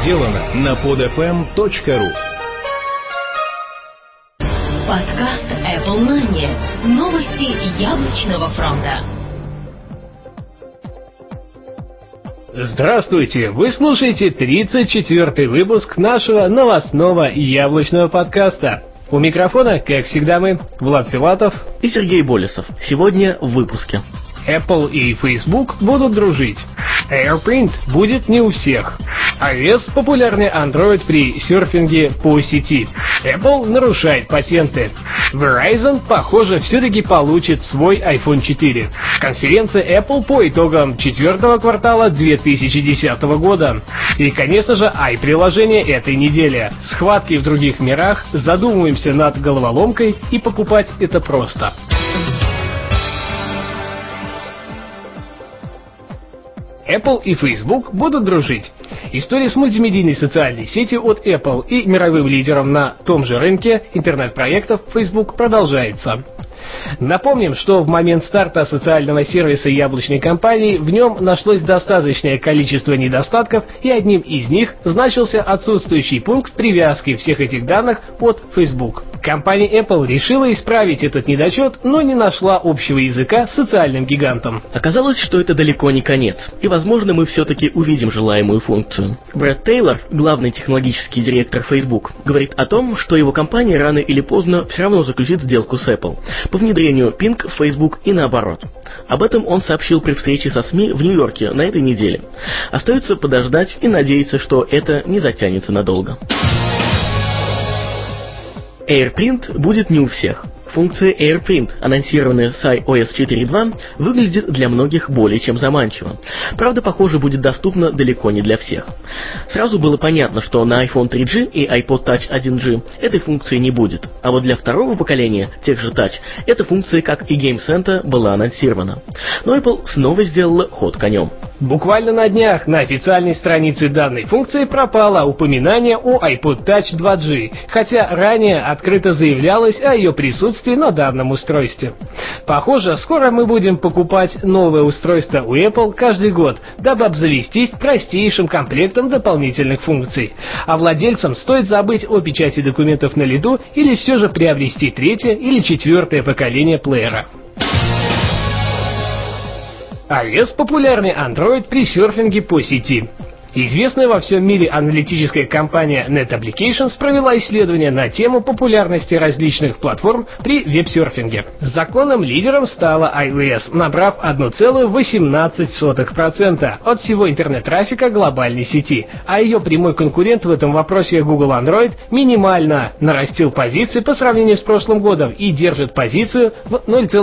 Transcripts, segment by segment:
сделано на podfm.ru. Подкаст Apple Money. Новости яблочного фронта. Здравствуйте! Вы слушаете 34-й выпуск нашего новостного яблочного подкаста. У микрофона, как всегда, мы, Влад Филатов и Сергей Болесов. Сегодня в выпуске. Apple и Facebook будут дружить. AirPrint будет не у всех. iOS популярнее Android при серфинге по сети. Apple нарушает патенты. Verizon, похоже, все-таки получит свой iPhone 4. Конференция Apple по итогам четвертого квартала 2010 года. И, конечно же, i-приложение этой недели. Схватки в других мирах, задумываемся над головоломкой, и покупать это просто. Apple и Facebook будут дружить. История с мультимедийной социальной сетью от Apple и мировым лидером на том же рынке интернет-проектов Facebook продолжается. Напомним, что в момент старта социального сервиса яблочной компании в нем нашлось достаточное количество недостатков, и одним из них значился отсутствующий пункт привязки всех этих данных от Facebook. Компания Apple решила исправить этот недочет, но не нашла общего языка с социальным гигантом. Оказалось, что это далеко не конец, и, возможно, мы все-таки увидим желаемую функцию. Брэд Тейлор, главный технологический директор Facebook, говорит о том, что его компания рано или поздно все равно заключит сделку с Apple по внедрению Ping в Facebook и наоборот. Об этом он сообщил при встрече со СМИ в Нью-Йорке на этой неделе. Остается подождать и надеяться, что это не затянется надолго. AirPrint будет не у всех. Функция AirPrint, анонсированная с iOS 4.2, выглядит для многих более чем заманчиво. Правда, похоже, будет доступна далеко не для всех. Сразу было понятно, что на iPhone 3G и iPod Touch 1G этой функции не будет. А вот для второго поколения, тех же Touch, эта функция, как и Game Center, была анонсирована. Но Apple снова сделала ход конем. Буквально на днях на официальной странице данной функции пропало упоминание о iPod Touch 2G, хотя ранее открыто заявлялось о ее присутствии на данном устройстве. Похоже, скоро мы будем покупать новое устройство у Apple каждый год, дабы обзавестись простейшим комплектом дополнительных функций. А владельцам стоит забыть о печати документов на лету или все же приобрести третье или четвертое поколение плеера. iOS популярнее Android при серфинге по сети. Известная во всем мире аналитическая компания Net Applications провела исследование на тему популярности различных платформ при веб-серфинге. Законным лидером стала iOS, набрав 1,18% от всего интернет-трафика глобальной сети, а ее прямой конкурент в этом вопросе Google Android минимально нарастил позиции по сравнению с прошлым годом и держит позицию в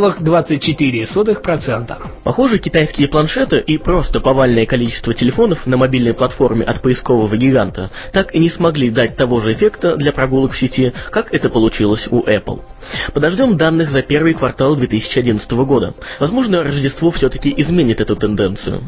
0,24%. Похоже, китайские планшеты и просто повальное количество телефонов на мобильной платформе от поискового гиганта так и не смогли дать того же эффекта для прогулок в сети, как это получилось у Apple. Подождем данных за первый квартал 2011 года. Возможно, Рождество все-таки изменит эту тенденцию.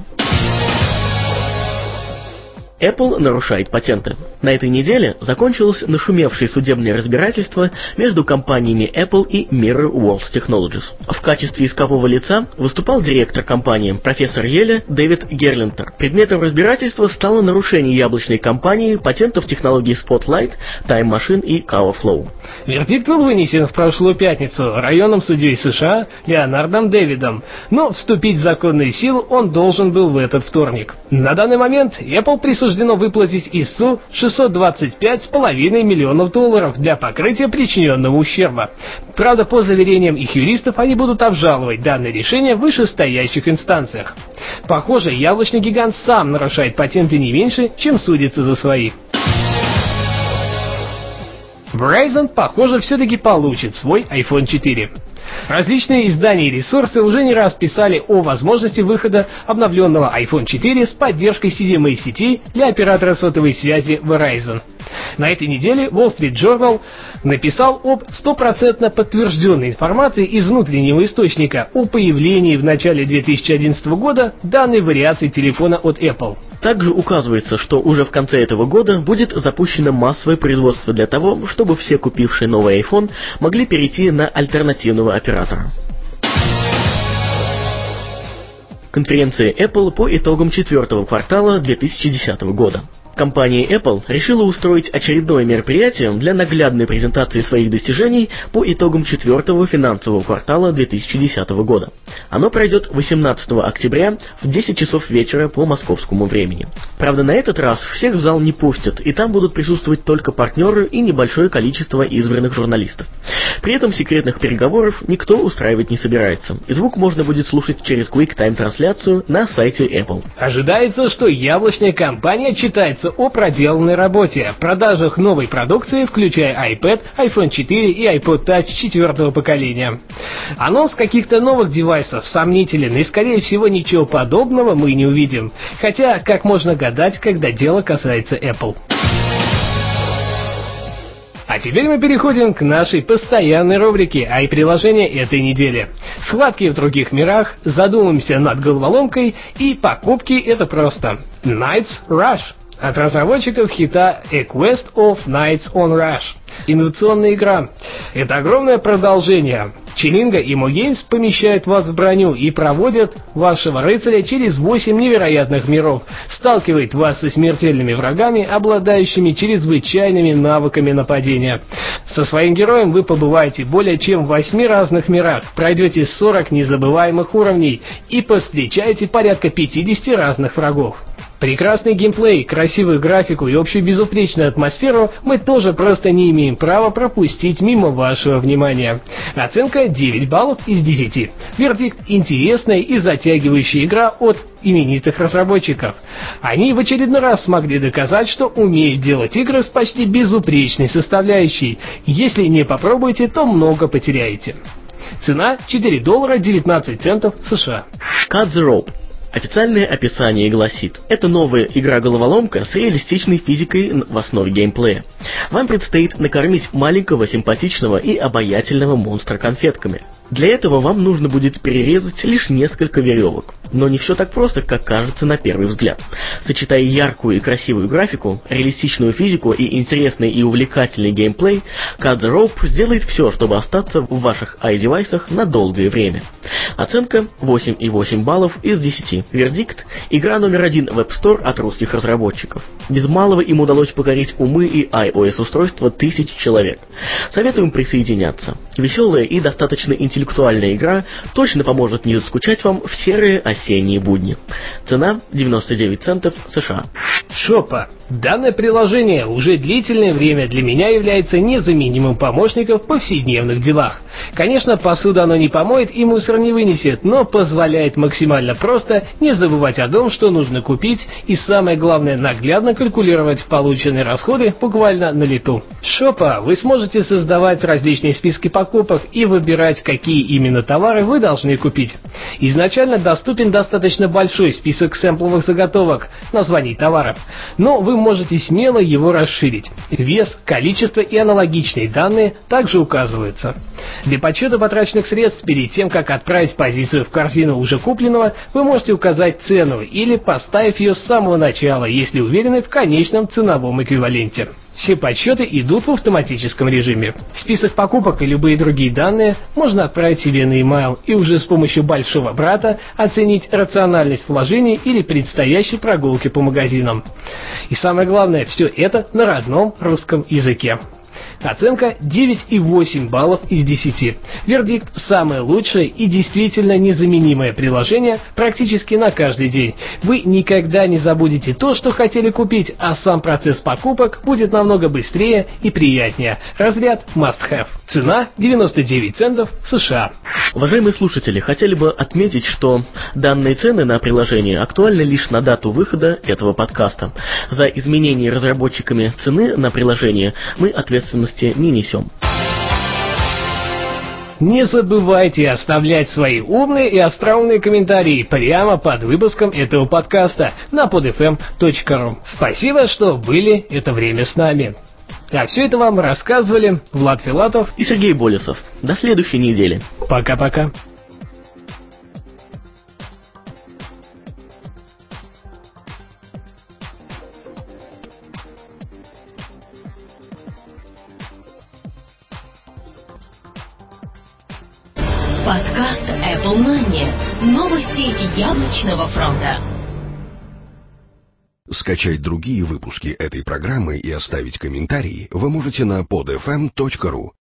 Apple нарушает патенты. На этой неделе закончилось нашумевшее судебное разбирательство между компаниями Apple и Mirror World Technologies. В качестве искового лица выступал директор компании, профессор Йеля Дэвид Герлинтер. Предметом разбирательства стало нарушение яблочной компании патентов технологий Spotlight, Time Machine и CoverFlow. Вердикт был вынесен в прошлую пятницу районным судьей США Леонардом Дэвидом, но вступить в законную силу он должен был в этот вторник. На данный момент Apple присуждено выплатить истцу $625,5 миллионов для покрытия причиненного ущерба. Правда, по заверениям их юристов, они будут обжаловать данное решение в вышестоящих инстанциях. Похоже, яблочный гигант сам нарушает патенты не меньше, чем судится за свои. Verizon, похоже, все-таки получит свой iPhone 4. Различные издания и ресурсы уже не раз писали о возможности выхода обновленного iPhone 4 с поддержкой CDMA сети для оператора сотовой связи Verizon. На этой неделе Wall Street Journal написал об стопроцентно подтвержденной информации из внутреннего источника о появлении в начале 2011 года данной вариации телефона от Apple. Также указывается, что уже в конце этого года будет запущено массовое производство для того, чтобы все купившие новый iPhone могли перейти на альтернативного оператора. Конференция Apple по итогам четвертого квартала 2010 года. Компания Apple решила устроить очередное мероприятие для наглядной презентации своих достижений по итогам четвертого финансового квартала 2010 года. Оно пройдет 18 октября в 10 часов вечера по московскому времени. Правда, на этот раз всех в зал не пустят, и там будут присутствовать только партнеры и небольшое количество избранных журналистов. При этом секретных переговоров никто устраивать не собирается, и звук можно будет слушать через QuickTime-трансляцию на сайте Apple. Ожидается, что яблочная компания читается о проделанной работе, продажах новой продукции, включая iPad, iPhone 4 и iPod Touch 4-го поколения. Анонс каких-то новых девайсов сомнителен, и, скорее всего, ничего подобного мы не увидим. Хотя, как можно гадать, когда дело касается Apple. А теперь мы переходим к нашей постоянной рубрике «Ай-приложение этой недели». Схватки в других мирах, задумаемся над головоломкой, и покупки — это просто. Knights Rush от разработчиков хита A Quest of Knights on Rush. Инновационная игра. Это огромное продолжение. Челинга и Мо Геймс помещают вас в броню и проводят вашего рыцаря через 8 невероятных миров, сталкивает вас со смертельными врагами, обладающими чрезвычайными навыками нападения. Со своим героем вы побываете более чем в 8 разных мирах, пройдете 40 незабываемых уровней и повстречаете порядка 50 разных врагов. Прекрасный геймплей, красивую графику и общую безупречную атмосферу мы тоже просто не имеем права пропустить мимо вашего внимания. Оценка 9 баллов из 10. Вердикт: интересная и затягивающая игра от именитых разработчиков. Они в очередной раз смогли доказать, что умеют делать игры с почти безупречной составляющей. Если не попробуете, то много потеряете. Цена $4.19 США. Cut the Rope. Официальное описание гласит: это новая игра-головоломка с реалистичной физикой в основе геймплея. Вам предстоит накормить маленького, симпатичного и обаятельного монстра конфетками. Для этого вам нужно будет перерезать лишь несколько веревок. Но не все так просто, как кажется на первый взгляд. Сочетая яркую и красивую графику, реалистичную физику и интересный и увлекательный геймплей, Cut the Rope сделает все, чтобы остаться в ваших iDevice'ах на долгое время. Оценка 8,8 баллов из 10. Вердикт: игра номер 1 в App Store от русских разработчиков. Без малого им удалось покорить умы и iOS-устройства тысяч человек. Советуем присоединяться. Веселая и достаточно интеллектуальная игра точно поможет не заскучать вам в серые осенние будни. Цена 99 центов США. Шопа. Данное приложение уже длительное время для меня является незаменимым помощником в повседневных делах. Конечно, посуду оно не помоет и мусор не вынесет, но позволяет максимально просто не забывать о том, что нужно купить, и самое главное, наглядно калькулировать полученные расходы буквально на лету. Шопа. Вы сможете создавать различные списки покупок и выбирать, какие именно товары вы должны купить. Изначально доступен достаточно большой список сэмпловых заготовок, названий товаров, но вы можете смело его расширить. Вес, количество и аналогичные данные также указываются. Для подсчета потраченных средств перед тем, как отправить позицию в корзину уже купленного, вы можете указать цену или поставив ее с самого начала, если уверены в конечном ценовом эквиваленте. Все подсчеты идут в автоматическом режиме. Список покупок и любые другие данные можно отправить себе на e-mail и уже с помощью большого брата оценить рациональность вложений или предстоящей прогулки по магазинам. И самое главное, все это на родном русском языке. Оценка 9,8 баллов из 10. Вердикт: самое лучшее и действительно незаменимое приложение практически на каждый день. Вы никогда не забудете то, что хотели купить, а сам процесс покупок будет намного быстрее и приятнее. Разряд must have. Цена 99 центов США. Уважаемые слушатели, хотели бы отметить, что данные цены на приложение актуальны лишь на дату выхода этого подкаста. За изменение разработчиками цены на приложение мы ответственности не несем. Не забывайте оставлять свои умные и остроумные комментарии прямо под выпуском этого подкаста на podfm.ru. Спасибо, что были это время с нами. А все это вам рассказывали Влад Филатов и Сергей Болесов. До следующей недели. Пока-пока. Подкаст Apple Money. Новости яблочного фронта. Скачать другие выпуски этой программы и оставить комментарии вы можете на podfm.ru.